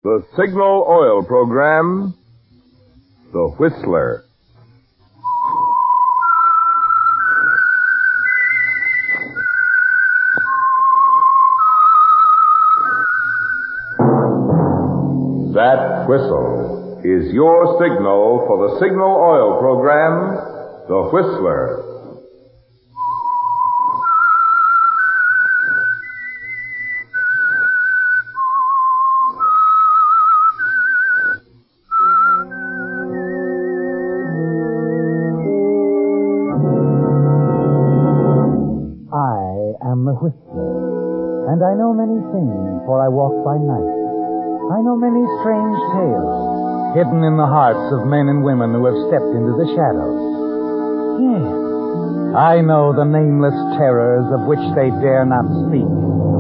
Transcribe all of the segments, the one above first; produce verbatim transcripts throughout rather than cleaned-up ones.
The Signal Oil Program, The Whistler. That whistle is your signal for the Signal Oil Program, The Whistler. I am the Whistler, and I know many things, for I walk by night. I know many strange tales, hidden in the hearts of men and women who have stepped into the shadows. Yes, I know the nameless terrors of which they dare not speak.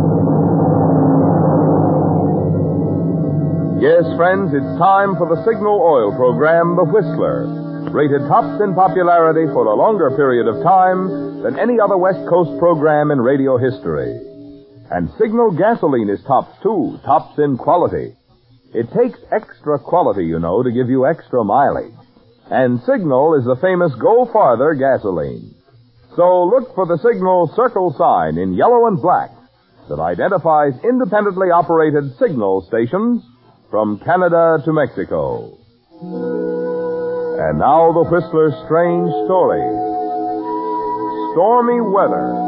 Yes, friends, it's time for the Signal Oil Program, The Whistler, rated tops in popularity for a longer period of time than any other West Coast program in radio history. And Signal gasoline is tops, too, tops in quality. It takes extra quality, you know, to give you extra mileage. And Signal is the famous Go Farther gasoline. So look for the Signal circle sign in yellow and black that identifies independently operated Signal stations from Canada to Mexico. And now the Whistler's strange story. Stormy weather.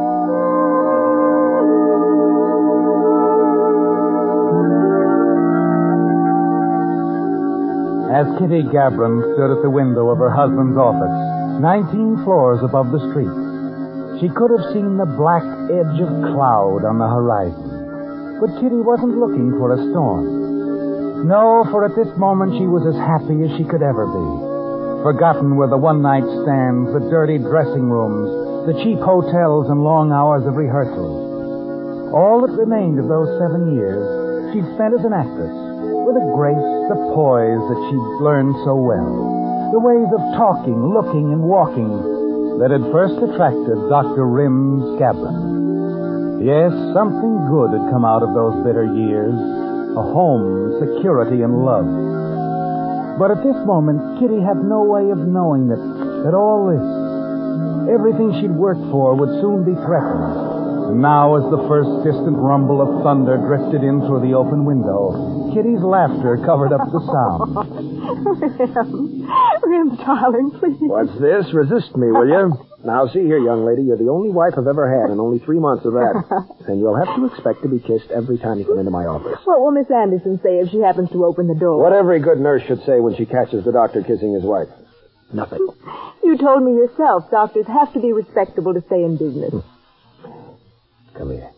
As Kitty Gabron stood at the window of her husband's office, nineteen floors above the street, she could have seen the black edge of cloud on the horizon. But Kitty wasn't looking for a storm. No, for at this moment she was as happy as she could ever be. Forgotten were the one-night stands, the dirty dressing rooms, the cheap hotels and long hours of rehearsals. All that remained of those seven years she'd spent as an actress, with a grace, the poise that she'd learned so well, the ways of talking, looking, and walking that had first attracted Doctor Rims Gabron. Yes, something good had come out of those bitter years, a home, security, and love. But at this moment, Kitty had no way of knowing that, that all this, everything she'd worked for, would soon be threatened. And now, as the first distant rumble of thunder drifted in through the open window, Kitty's laughter covered up the sound. Rim, Rim, darling, please. What's this? Resist me, will you? Now, see here, young lady, you're the only wife I've ever had, and only three months of that. And you'll have to expect to be kissed every time you come into my office. What will Miss Anderson say if she happens to open the door? What every good nurse should say when she catches the doctor kissing his wife. Nothing. You told me yourself doctors have to be respectable to stay in business. Come here.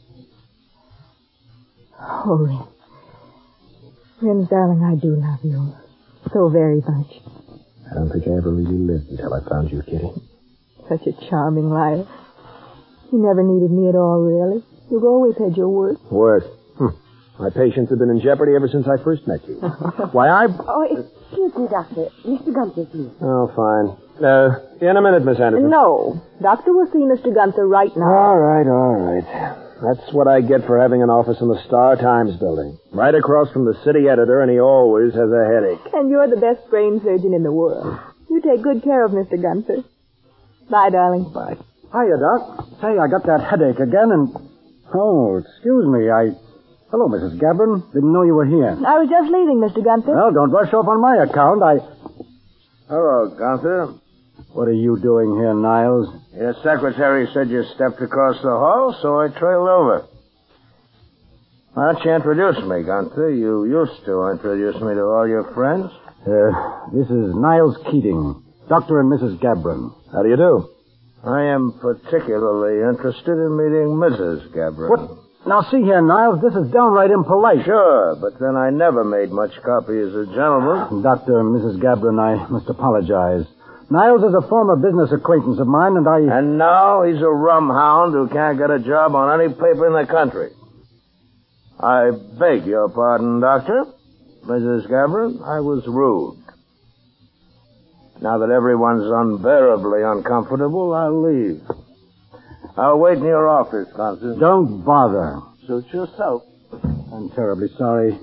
Oh, Rim. Rim, darling, I do love you so very much. I don't think I ever really lived until I found you, Kitty. Such a charming liar. You never needed me at all, really. You've always had your worth. Worth? Hm. My patience have been in jeopardy ever since I first met you. Why, I... Oh, excuse me, Doctor. Mister Gunther, please. Oh, fine. Uh, in a minute, Miss Anderson. No. Doctor will see Mister Gunther right now. All right, all right. That's what I get for having an office in the Star Times building. Right across from the city editor, and he always has a headache. And you're the best brain surgeon in the world. You take good care of Mister Gunther. Bye, darling. Bye. Hiya, Doc. Say, I got that headache again, and... Oh, excuse me, I... Hello, Missus Gabron. Didn't know you were here. I was just leaving, Mister Gunther. Well, don't rush off on my account. I... Hello, Gunther. What are you doing here, Niles? Your secretary said you stepped across the hall, so I trailed over. Why don't you introduce me, Gunther? You used to introduce me to all your friends. Uh, this is Niles Keating, Doctor and Missus Gabron. How do you do? I am particularly interested in meeting Missus Gabron. What? Now, see here, Niles, this is downright impolite. Sure, but then I never made much copy as a gentleman. Doctor and Missus Gabron, I must apologize. Niles is a former business acquaintance of mine, and I... And now he's a rum hound who can't get a job on any paper in the country. I beg your pardon, Doctor. Missus Gabron, I was rude. Now that everyone's unbearably uncomfortable, I'll leave. I'll wait in your office, Constance. Don't bother. Suit yourself. I'm terribly sorry.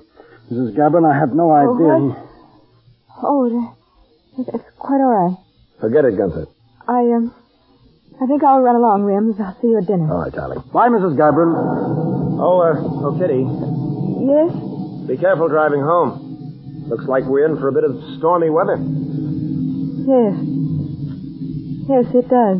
Missus Gabron, I have no idea. Oh, what? Oh, it, it's quite all right. Forget it, Gunther. I, um, I think I'll run along, Rims. I'll see you at dinner. All right, darling. Bye, Missus Gabron. Oh, uh, oh, Kitty. Yes? Be careful driving home. Looks like we're in for a bit of stormy weather. Yes. Yes, it does.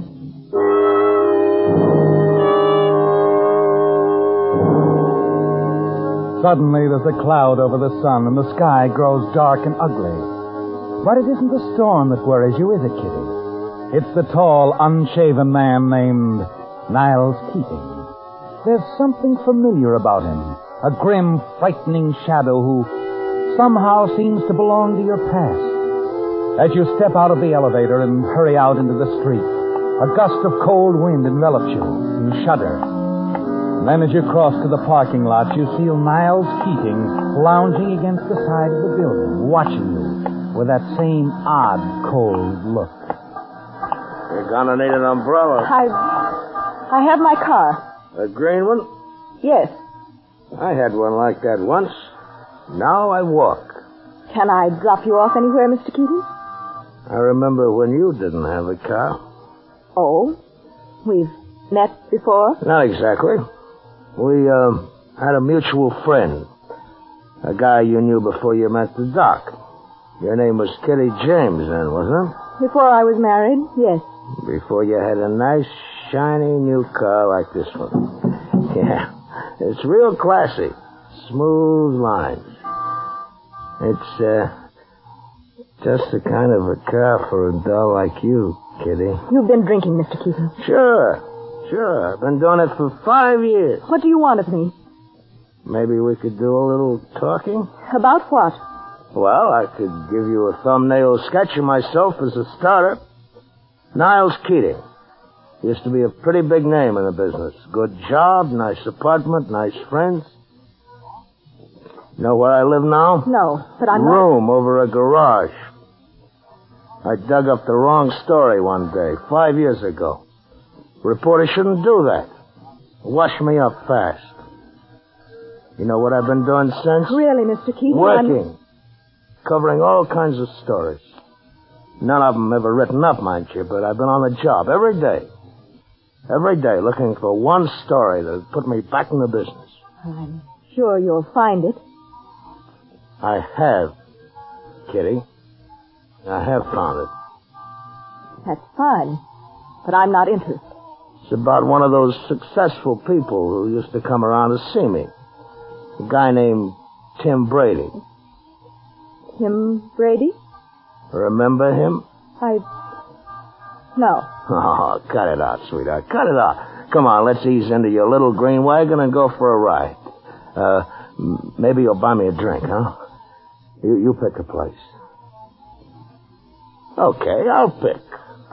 Suddenly, there's a cloud over the sun, and the sky grows dark and ugly. But it isn't the storm that worries you, is it, Kitty? It's the tall, unshaven man named Niles Keating. There's something familiar about him, a grim, frightening shadow who somehow seems to belong to your past. As you step out of the elevator and hurry out into the street, a gust of cold wind envelops you. You shudder. Then as you cross to the parking lot, you see Niles Keating lounging against the side of the building, watching you with that same odd, cold look. You're gonna need an umbrella. I... I have my car. A green one? Yes. I had one like that once. Now I walk. Can I drop you off anywhere, Mister Keating? I remember when you didn't have a car. Oh? We've met before? Not exactly. We, uh, had a mutual friend. A guy you knew before you met the doc. Your name was Kitty James then, wasn't it? Before I was married, yes. Before you had a nice, shiny new car like this one. Yeah. It's real classy. Smooth lines. It's, uh, just the kind of a car for a doll like you, Kitty. You've been drinking, Mister Keating. Sure. Sure. I've been doing it for five years. What do you want of me? Maybe we could do a little talking? About what? Well, I could give you a thumbnail sketch of myself as a starter. Niles Keating. Used to be a pretty big name in the business. Good job, nice apartment, nice friends. Know where I live now? No, but I'm not... Room over a garage. I dug up the wrong story one day, five years ago. Reporter shouldn't do that. Wash me up fast. You know what I've been doing since? Really, Mister Keating? Working. I'm... Covering all kinds of stories. None of them ever written up, mind you, but I've been on the job every day. Every day looking for one story that would put me back in the business. I'm sure you'll find it. I have, Kitty. I have found it. That's fine, but I'm not interested. It's about one of those successful people who used to come around to see me. A guy named Tim Brady. Tim Brady? Remember him? I... No. Oh, cut it out, sweetheart. Cut it out. Come on, let's ease into your little green wagon and go for a ride. Uh, m- maybe you'll buy me a drink, huh? You, you pick a place. Okay, I'll pick.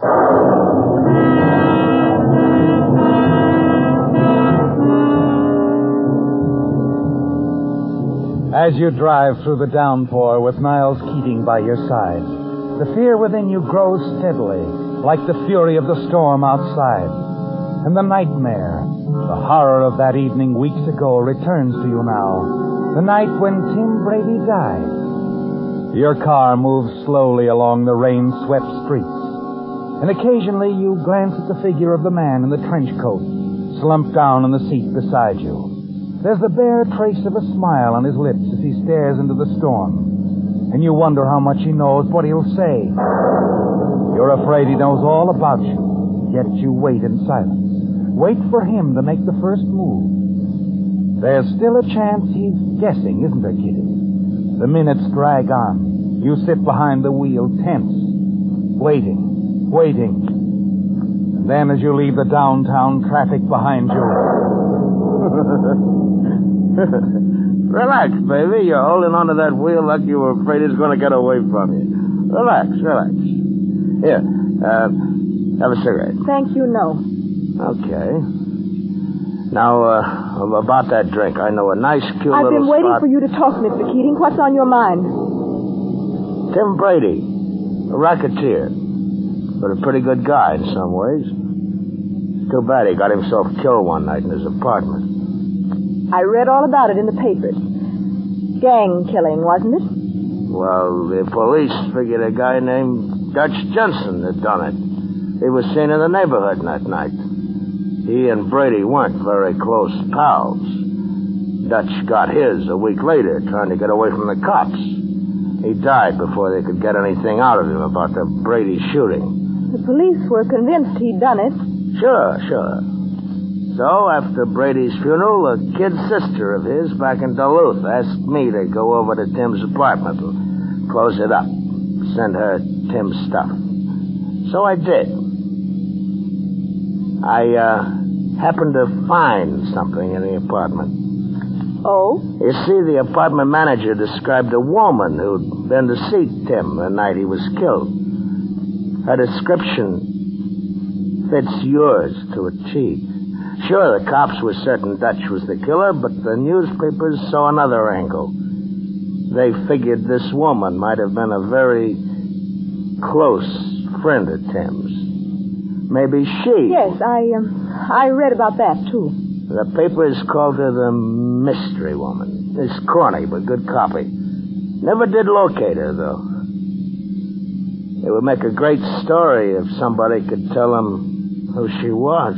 As you drive through the downpour with Niles Keating by your side, the fear within you grows steadily, like the fury of the storm outside. And the nightmare, the horror of that evening weeks ago, returns to you now. The night when Tim Brady died. Your car moves slowly along the rain-swept streets. And occasionally you glance at the figure of the man in the trench coat, slumped down on the seat beside you. There's the bare trace of a smile on his lips as he stares into the storm. And you wonder how much he knows, what he'll say. You're afraid he knows all about you, yet you wait in silence. Wait for him to make the first move. There's still a chance he's guessing, isn't there, Kitty? The minutes drag on. You sit behind the wheel, tense, waiting, waiting. And then as you leave the downtown traffic behind you... Relax, baby. You're holding onto that wheel like you were afraid it's going to get away from you. Relax, relax. Here, uh, have a cigarette. Thank you, no. Okay. Now, uh, about that drink, I know a nice, cute I've little been waiting spot. for you to talk, Mister Keating. What's on your mind? Tim Brady, a racketeer, but a pretty good guy in some ways. Too bad he got himself killed one night in his apartment. I read all about it in the papers. gang killing, wasn't it? Well, the police figured a guy named Dutch Jensen had done it. He was seen in the neighborhood that night. He and Brady weren't very close pals. Dutch got his a week later, trying to get away from the cops. He died before they could get anything out of him about the Brady shooting. The police were convinced he'd done it. Sure, sure. So, after Brady's funeral, a kid sister of his back in Duluth asked me to go over to Tim's apartment and close it up, send her Tim's stuff. So I did. I, uh, happened to find something in the apartment. Oh? You see, the apartment manager described a woman who'd been to see Tim the night he was killed. Her description fits yours to a T. Sure, the cops were certain Dutch was the killer, but the newspapers saw another angle. They figured this woman might have been a very close friend of Tim's. Maybe she... Yes, I, um, I read about that, too. The papers called her the Mystery Woman. It's corny, but good copy. Never did locate her, though. It would make a great story if somebody could tell them who she was.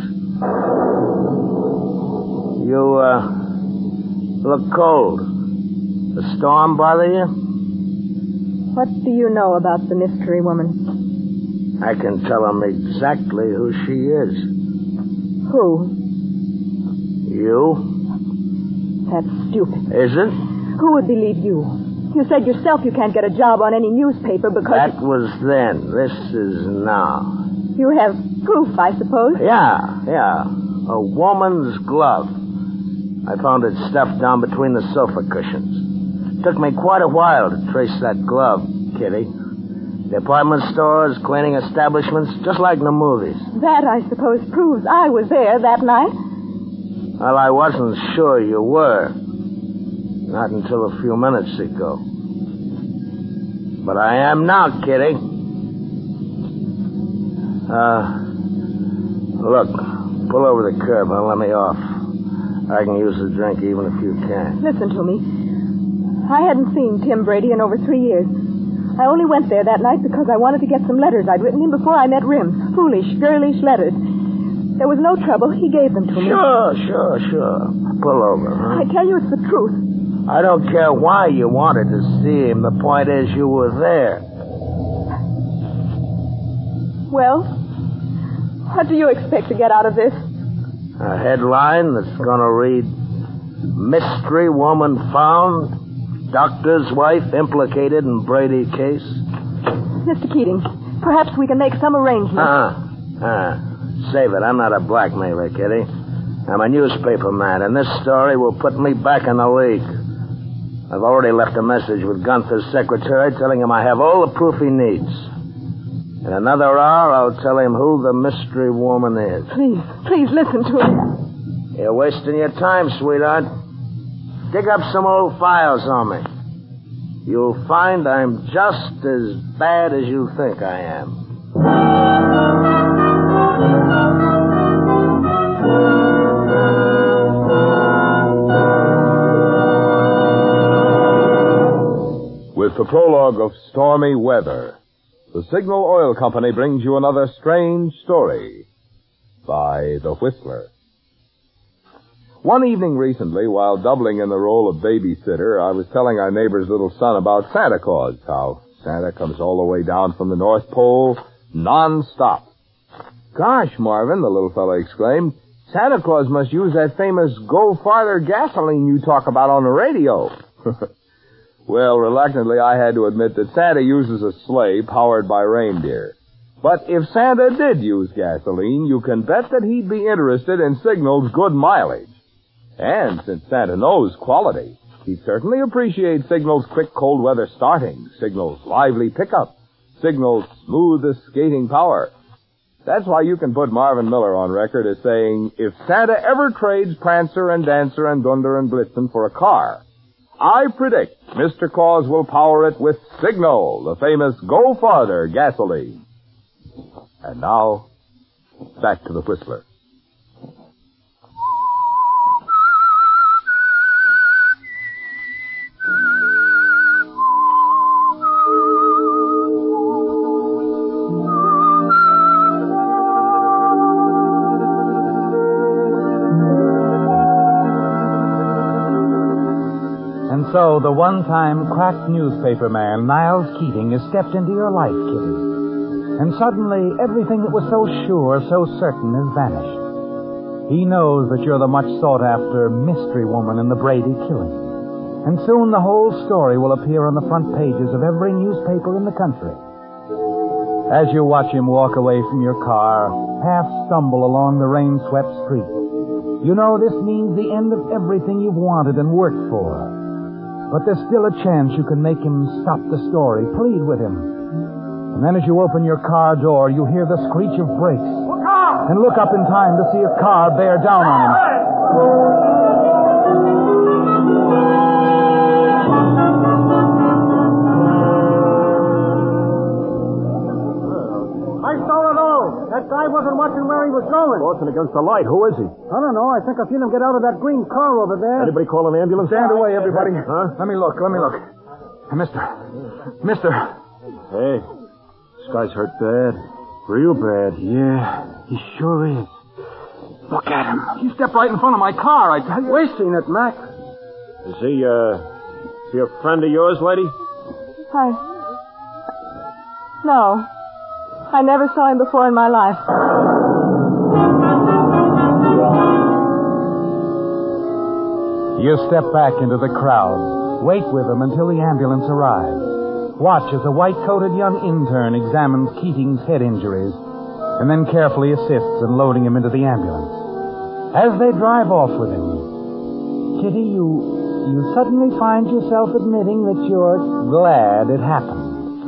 You, uh, look cold. The storm bother you? What do you know about the Mystery Woman? I can tell them exactly who she is. Who? You? That's stupid. Is it? Who would believe you? You said yourself you can't get a job on any newspaper because... That was then. This is now. You have proof, I suppose? Yeah, yeah. A woman's glove. I found it stuffed down between the sofa cushions. It took me quite a while to trace that glove, Kitty. Department stores, cleaning establishments, just like in the movies. That, I suppose, proves I was there that night. Well, I wasn't sure you were. Not until a few minutes ago. But I am now, Kitty. Uh, look, pull over the curb and let me off. I can use the drink even if you can't. Listen to me. I hadn't seen Tim Brady in over three years. I only went there that night because I wanted to get some letters I'd written him before I met Rim. Foolish, girlish letters. There was no trouble. He gave them to me. Sure, sure, sure. Pull over, huh? I tell you it's the truth. I don't care why you wanted to see him. The point is you were there. Well, what do you expect to get out of this? A headline that's going to read, Mystery Woman Found, Doctor's Wife Implicated in Brady Case. Mister Keating, perhaps we can make some arrangement. Uh-huh. Uh, save it. I'm not a blackmailer, Kitty. I'm a newspaper man, and this story will put me back in the league. I've already left a message with Gunther's secretary telling him I have all the proof he needs. In another hour, I'll tell him who the mystery woman is. Please, please listen to me. You're wasting your time, sweetheart. Dig up some old files on me. You'll find I'm just as bad as you think I am. With the prologue of Stormy Weather, the Signal Oil Company brings you another strange story by The Whistler. One evening recently, while doubling in the role of babysitter, I was telling our neighbor's little son about Santa Claus, how Santa comes all the way down from the North Pole, non-stop. Gosh, Marvin, the little fellow exclaimed, Santa Claus must use that famous Go Farther gasoline you talk about on the radio. Well, reluctantly, I had to admit that Santa uses a sleigh powered by reindeer. But if Santa did use gasoline, you can bet that he'd be interested in Signal's good mileage. And since Santa knows quality, he'd certainly appreciate Signal's quick cold weather starting, Signal's lively pickup, Signal's smoothest skating power. That's why you can put Marvin Miller on record as saying, if Santa ever trades Prancer and Dancer and Dunder and Blitzen for a car, I predict Mister Claus will power it with Signal, the famous Go Farther gasoline. And now, back to the Whistler. know the one-time cracked newspaper man, Niles Keating, has stepped into your life, Kitty. And suddenly, everything that was so sure, so certain, has vanished. He knows that you're the much sought-after mystery woman in the Brady killing. And soon the whole story will appear on the front pages of every newspaper in the country. As you watch him walk away from your car, half stumble along the rain-swept street, you know this means the end of everything you've wanted and worked for. But there's still a chance you can make him stop the story, plead with him. And then as you open your car door, you hear the screech of brakes. Look out! And look up in time to see a car bear down on him. I saw it all. That guy wasn't watching where he was going. Crossing against the light. Who is he? I don't know. I think I've seen him get out of that green car over there. Anybody call an ambulance? Stand away, everybody. Huh? Let me look, let me look. Mister. Mister. Hey, this guy's hurt bad. Real bad. Yeah, he sure is. Look at him. He stepped right in front of my car, I tell you. We've seen it, Mac. Is he, uh, is he a friend of yours, lady? I... No. I never saw him before in my life. You step back into the crowd. Wait with him until the ambulance arrives. Watch as a white-coated young intern examines Keating's head injuries and then carefully assists in loading him into the ambulance. As they drive off with him, Kitty, you you suddenly find yourself admitting that you're glad it happened.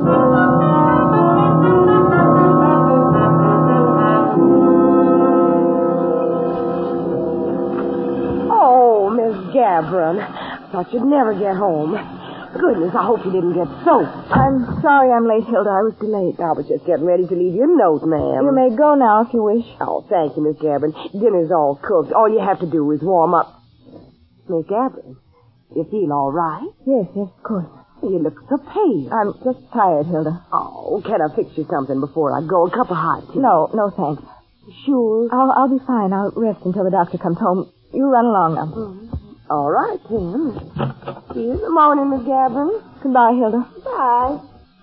Oh, Miss Gabron. Thought you'd never get home. Goodness, I hope you didn't get soaked. I'm sorry I'm late, Hilda. I was delayed. I was just getting ready to leave you a note, ma'am. You may go now if you wish. Oh, thank you, Miss Gabron. Dinner's all cooked. All you have to do is warm up. Miss Gabron, you feel all right? Yes, yes, of course. You look so pale. I'm just tired, Hilda. Oh, can I fix you something before I go? A cup of hot tea? No, no, thanks. Sure? I'll, I'll be fine. I'll rest until the doctor comes home. You run along now. Mm-hmm. All right, Tim. See you in the morning, Miss Gabron. Goodbye, Hilda. Bye.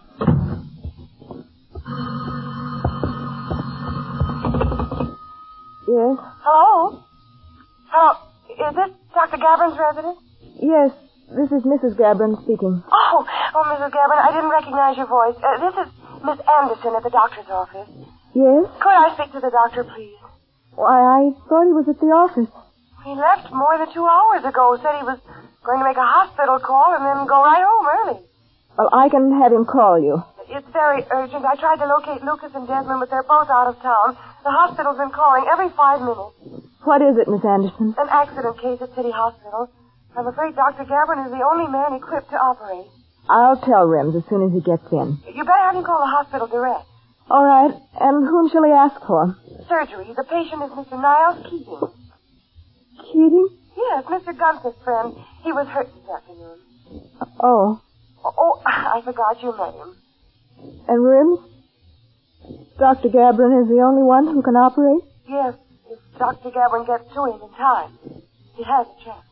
Yes? Hello? Hello? Is this Doctor Gabron's residence? Yes, this is Missus Gabron speaking. Oh, oh, Missus Gabron, I didn't recognize your voice. Uh, this is Miss Anderson at the doctor's office. Yes? Could I speak to the doctor, please? Why, I thought he was at the office. He left more than two hours ago. Said he was going to make a hospital call and then go right home early. Well, I can have him call you. It's very urgent. I tried to locate Lucas and Desmond, but they're both out of town. The hospital's been calling every five minutes. What is it, Miss Anderson? An accident case at City Hospital. I'm afraid Doctor Gabron is the only man equipped to operate. I'll tell Rims as soon as he gets in. You better have him call the hospital direct. All right. And whom shall he ask for? Surgery. The patient is Mister Niles Keating. Keating? Yes, Mister Gunther's friend. He was hurt this afternoon. Oh. Oh, oh I forgot your name. And Rims? Doctor Gabron is the only one who can operate? Yes, if Doctor Gabron gets to him in time. He has a chance.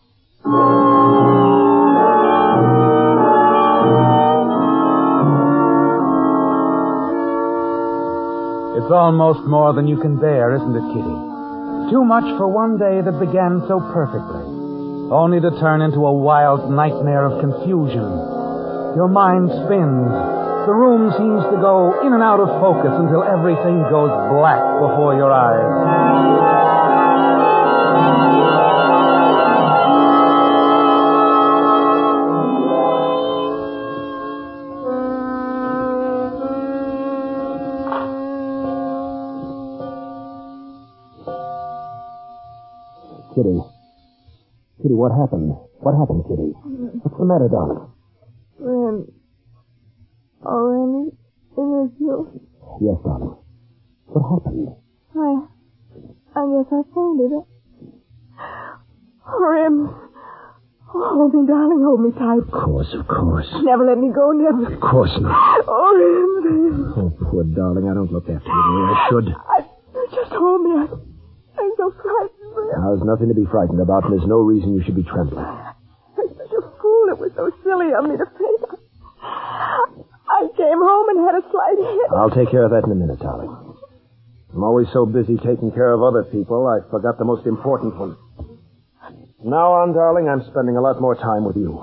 It's almost more than you can bear, isn't it, Kitty? Too much for one day that began so perfectly, only to turn into a wild nightmare of confusion. Your mind spins. The room seems to go in and out of focus until everything goes black before your eyes. Kitty. Kitty, what happened? What happened, Kitty? What's the matter, darling? Rim. Oh, Rim, it is you. Yes, darling. What happened? I... I guess I fainted. Oh, Rim. Oh, hold me, darling. Hold me tight. Of course, of course. Never let me go, never. Of course not. Oh, Rim. Oh, poor darling. I don't look after you the way I should. I... Just hold me. I... I'm so frightened, Rim. Now, there's nothing to be frightened about, and there's no reason you should be trembling. I'm such a fool. It That was so silly of me to think. I came home and had a slight hit. I'll take care of that in a minute, darling. I'm always so busy taking care of other people, I forgot the most important one. From now on, darling, I'm spending a lot more time with you.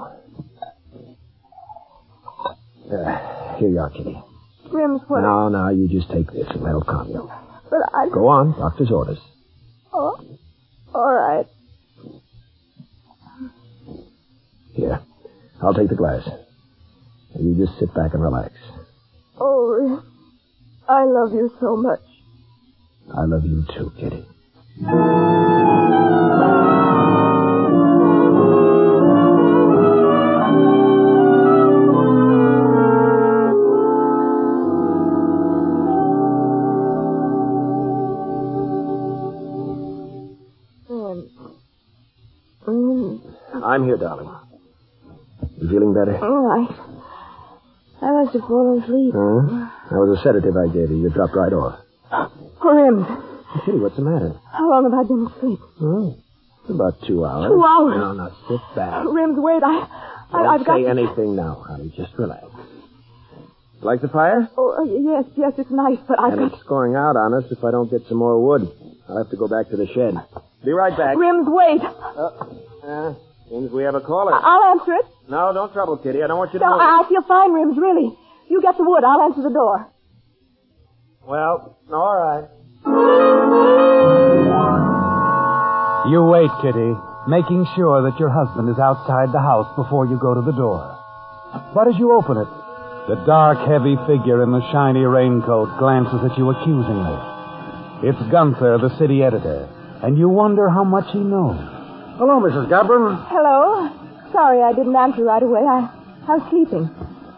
Uh, here you are, Kitty. Rims, what? No, no, you just take this and that'll calm you. But I... Go on, doctor's orders. Oh, all right. Here, I'll take the glass. You just sit back and relax. Oh, Rims, I love you so much. I love you too, Kitty. I'm here, darling. You feeling better? Oh, I... I must have fallen asleep. Huh? That was a sedative I gave you. You dropped right off. Oh, Rims. Kitty, what's the matter? How long have I been asleep? Oh, about two hours. Two hours? No, no, sit back. Rims, wait, I... I Don't I've say got... to- anything now, honey. Just relax. Like the fire? Oh, uh, yes, yes, it's nice, but I've And got... it's scoring out on us if I don't get some more wood. I'll have to go back to the shed. Be right back. Rims, wait. Uh, uh, seems we have a caller. I'll answer it. No, don't trouble, Kitty. I don't want you to No, move. I feel fine, Rims, really. You get the wood. I'll answer the door. Well, all right. You wait, Kitty, making sure that your husband is outside the house before you go to the door. But as you open it, the dark, heavy figure in the shiny raincoat glances at you accusingly. It's Gunther, the city editor, and you wonder how much he knows. Hello, Missus Gabron. Hello. Sorry I didn't answer right away. I, I was sleeping.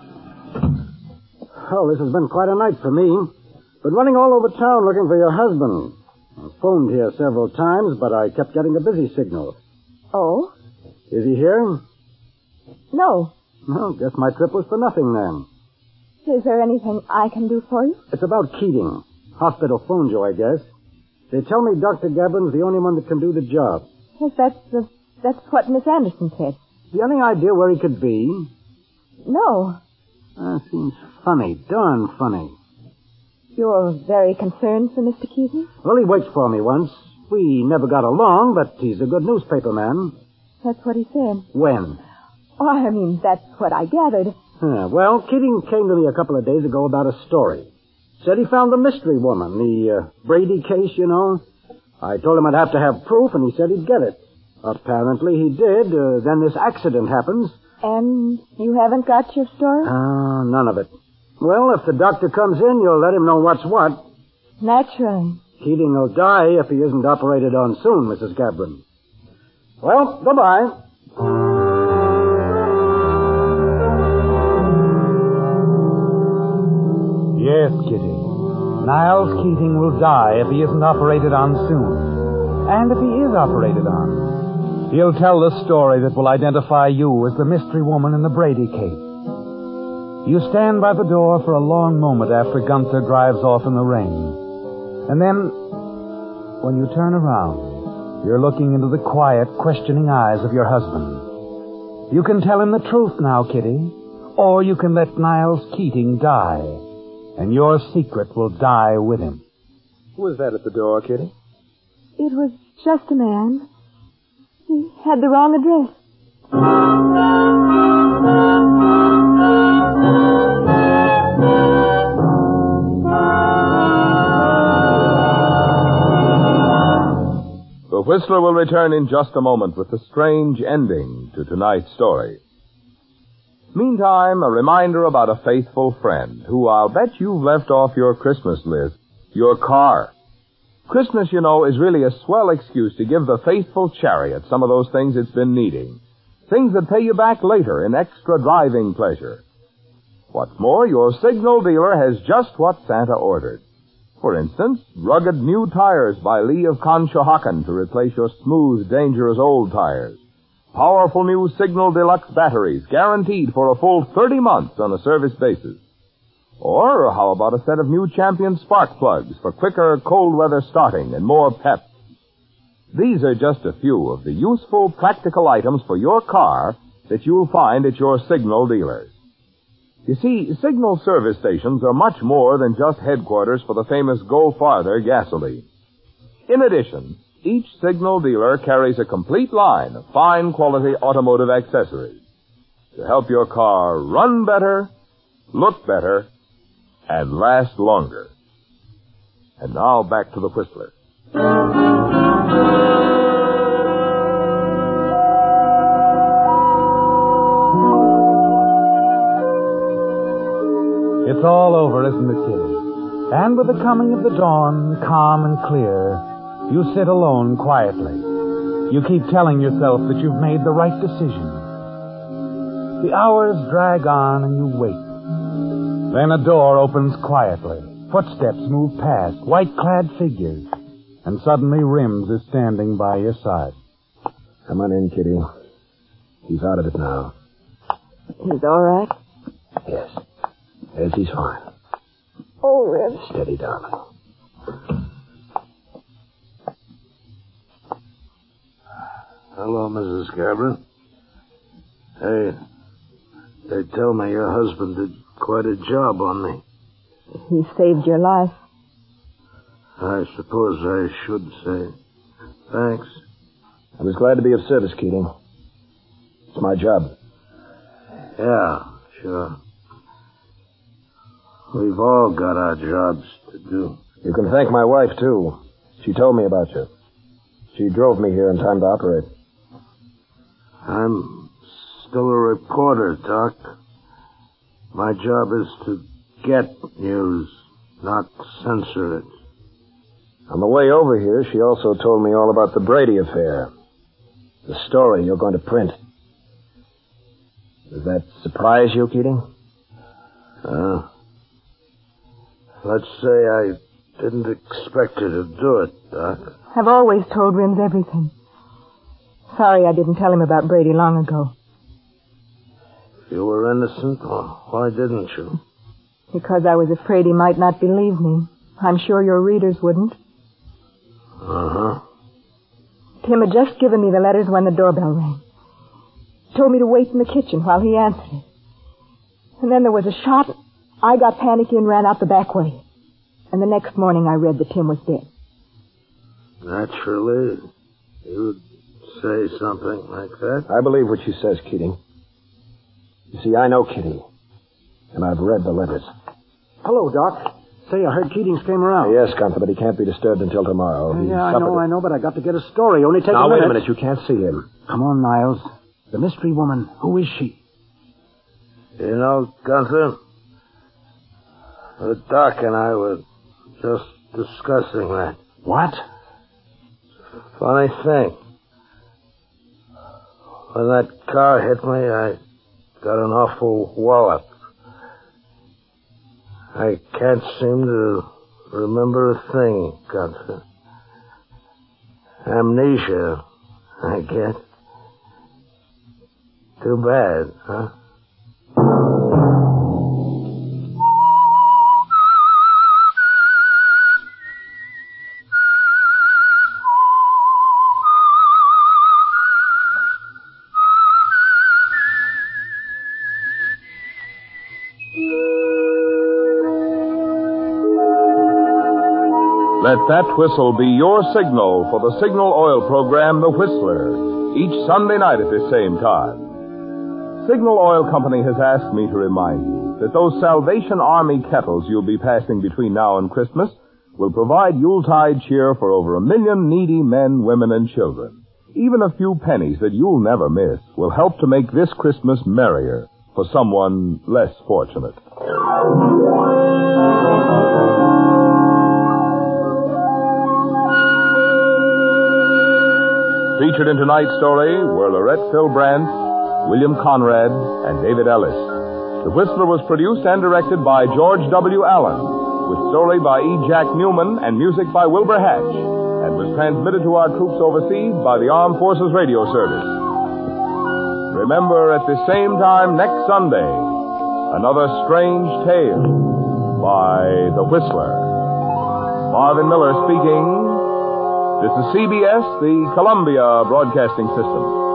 Oh, this has been quite a night for me. Been running all over town looking for your husband. I phoned here several times, but I kept getting a busy signal. Oh? Is he here? No. Well, guess my trip was for nothing then. Is there anything I can do for you? It's about Keating. Hospital phoned you, I guess. They tell me Doctor Gabron's the only one that can do the job. Yes, that's, the, that's what Miss Anderson said. You any idea where he could be? No. Uh, seems funny, darn funny. You're very concerned for Mister Keating? Well, he worked for me once. We never got along, but he's a good newspaper man. That's what he said. When? Oh, I mean, that's what I gathered. Uh, well, Keating came to me a couple of days ago about a story. Said he found the mystery woman, the uh, Brady case, you know. I told him I'd have to have proof, and he said he'd get it. Apparently he did. Uh, then this accident happens. And you haven't got your story? Ah, uh, none of it. Well, if the doctor comes in, you'll let him know what's what. Naturally. Keating will die if he isn't operated on soon, Missus Gabron. Well, goodbye. Yes, Kitty. Niles Keating will die if he isn't operated on soon. And if he is operated on, he'll tell the story that will identify you as the mystery woman in the Brady case. You stand by the door for a long moment after Gunther drives off in the rain. And then, when you turn around, you're looking into the quiet, questioning eyes of your husband. You can tell him the truth now, Kitty, or you can let Niles Keating die, and your secret will die with him. Who was that at the door, Kitty? It was just a man. He had the wrong address. The Whistler will return in just a moment with the strange ending to tonight's story. Meantime, a reminder about a faithful friend who I'll bet you've left off your Christmas list, your car. Christmas, you know, is really a swell excuse to give the faithful chariot some of those things it's been needing. Things that pay you back later in extra driving pleasure. What's more, your signal dealer has just what Santa ordered. For instance, rugged new tires by Lee of Conshohocken to replace your smooth, dangerous old tires. Powerful new Signal Deluxe batteries guaranteed for a full thirty months on a service basis. Or how about a set of new Champion spark plugs for quicker cold weather starting and more pep? These are just a few of the useful, practical items for your car that you'll find at your Signal dealers. You see, Signal service stations are much more than just headquarters for the famous Go Farther gasoline. In addition, each Signal dealer carries a complete line of fine quality automotive accessories to help your car run better, look better, and last longer. And now back to the Whistler. It's all over, isn't it, Kitty? And with the coming of the dawn, calm and clear, you sit alone quietly. You keep telling yourself that you've made the right decision. The hours drag on and you wait. Then a door opens quietly. Footsteps move past, white-clad figures. And suddenly Rims is standing by your side. Come on in, Kitty. He's out of it now. He's all right? Yes. Yes, he's fine. Oh, Rims. Steady, darling. Hello, Missus Gabron. Hey, they tell me your husband did quite a job on me. He saved your life. I suppose I should say thanks. I was glad to be of service, Keating. It's my job. Yeah, sure. We've all got our jobs to do. You can thank my wife, too. She told me about you. She drove me here in time to operate. I'm still a reporter, Doc. My job is to get news, not censor it. On the way over here, she also told me all about the Brady affair. The story you're going to print. Does that surprise you, Keating? Uh, let's say I didn't expect you to do it, Doc. I've always told Rims everything. Sorry I didn't tell him about Brady long ago. You were innocent? Well, why didn't you? Because I was afraid he might not believe me. I'm sure your readers wouldn't. Uh-huh. Tim had just given me the letters when the doorbell rang. He told me to wait in the kitchen while he answered it. And then there was a shot. I got panicky and ran out the back way. And the next morning I read that Tim was dead. Naturally, you'd say something like that. I believe what she says, Keating. You see, I know Kitty. And I've read the letters. Hello, Doc. Say, I heard Keatings came around. Yes, Gunther, but he can't be disturbed until tomorrow. Uh, He yeah, I suffered know, it. I know, but I got to get a story. Only take Now, a wait minute. a minute. You can't see him. Come on, Niles. The mystery woman. Who is she? You know, Gunther, the Doc and I were just discussing that. What? Funny thing. When that car hit me, I got an awful wallop. I can't seem to remember a thing, Gunther. Amnesia, I get. Too bad, huh? Let that whistle be your signal for the Signal Oil program, The Whistler, each Sunday night at this same time. Signal Oil Company has asked me to remind you that those Salvation Army kettles you'll be passing between now and Christmas will provide Yuletide cheer for over a million needy men, women, and children. Even a few pennies that you'll never miss will help to make this Christmas merrier for someone less fortunate. Featured in tonight's story were Lorette Philbrandt, William Conrad, and David Ellis. The Whistler was produced and directed by George W. Allen, with story by E. Jack Newman and music by Wilbur Hatch, and was transmitted to our troops overseas by the Armed Forces Radio Service. Remember, at the same time next Sunday, another strange tale by The Whistler. Marvin Miller speaking. This is C B S, the Columbia Broadcasting System.